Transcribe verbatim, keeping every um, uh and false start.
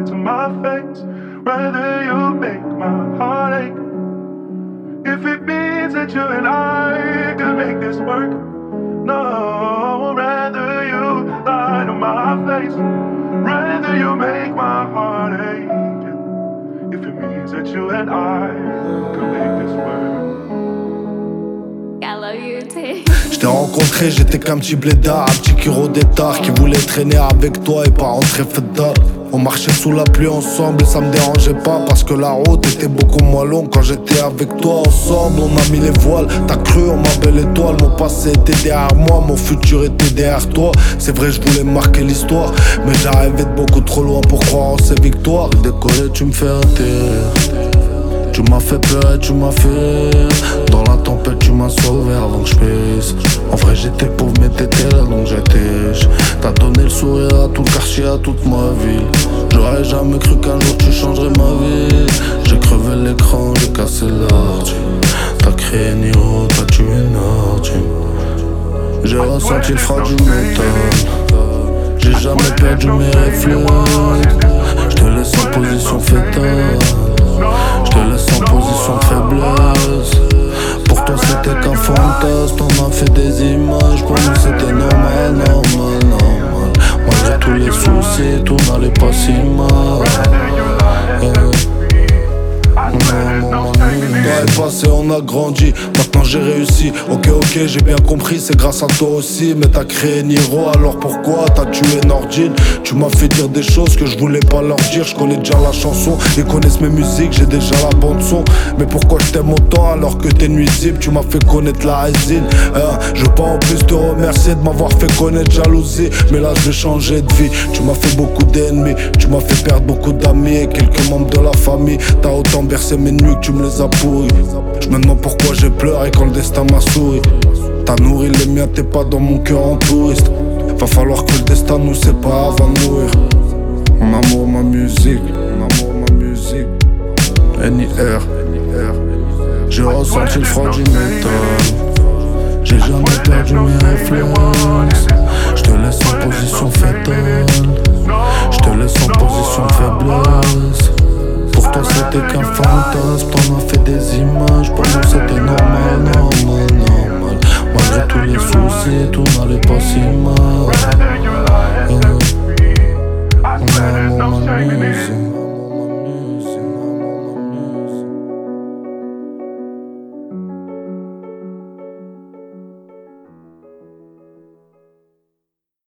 it to my face. Rather you make my heart ache. If it means that you and I can make this work, no, rather you lie to my face. Rather you make my heart ache. If it means that you and I can make this work. I love you too. Je t'ai rencontré, j'étais qu'un petit blédard, un petit kiro d'étard qui voulait traîner avec toi et pas rentrer fedard. On marchait sous la pluie ensemble et ça me dérangeait pas parce que la route était beaucoup moins longue quand j'étais avec toi. Ensemble on a mis les voiles, t'as cru en ma belle étoile. Mon passé était derrière moi, mon futur était derrière toi. C'est vrai je voulais marquer l'histoire, mais j'arrivais de beaucoup trop loin pour croire en ces victoires. Décoller tu me fais atterrir. Tu m'as fait peur et tu m'as fait dans la tempête, tu m'as sauvé avant que je pisse. En vrai j'étais pauvre mais t'étais là donc j'étais. T'as donné le sourire à tout le quartier, à toute ma ville. J'aurais jamais cru qu'un jour tu changerais ma vie. J'ai crevé l'écran, j'ai cassé l'ordi. T'as créé Niro, t'as tué Nordi. J'ai ressenti le froid du métal. J'ai jamais perdu mes réflexes. J'te laisse en position fétale. J'te laisse en position de faiblesse. Pour toi c'était qu'un fantasme. T'en as fait des images. Pour nous c'était normal, normal, normal. Malgré tous les soucis tout n'allait pas si mal. Yeah. Ouais, pas c'est on a grandi. Maintenant j'ai réussi. Ok ok j'ai bien compris c'est grâce à toi aussi. Mais ta créée Niro, t'as tué Nordi. J'ai ressenti le froid du métal. J'ai jamais perdu mes réflexes. Je te laisse en position fétale. Je te laisse en position de faiblesse. Pour toi c'était qu'un fantasme. T'en as fait des images. Pour nous c'était normal, normal. Malgré tous les soucis tout n'allait pas si mal. Yeah. Ouais, passé, on a grandi, maintenant j'ai réussi. Ok, ok, j'ai bien compris, c'est grâce à toi aussi. Mais t'as créé Niro, alors pourquoi t'as tué Nordine? Tu m'as fait dire des choses que je voulais pas leur dire. Je connais déjà la chanson, ils connaissent mes musiques, j'ai déjà la bande son. Mais pourquoi je t'aime autant alors que t'es nuisible? Tu m'as fait connaître la résine. hein, Je veux pas en plus te remercier de m'avoir fait connaître jalousie. Mais là je vais changer de vie. Tu m'as fait beaucoup d'ennemis, tu m'as fait perdre beaucoup d'amis et quelques membres de la famille. T'as autant bercé mes nuits que tu me les as pourris. Je me demande pourquoi j'ai pleuré quand le destin m'a souri. T'as nourri les miens, t'es pas dans mon cœur en touriste. Va falloir que le destin nous sépare avant de mourir. Mon amour, ma musique, mon amour, ma musique. N I R. J'ai ressenti le froid du métal. J'ai jamais perdu mes réflexes. Je te laisse en position fétale. Je te laisse en position de faiblesse. Pour toi c'était qu'un fantasme. T'en as fait des images. Pour nous c'était normal, normal, normal. Malgré tous les soucis tout n'allait pas si mal.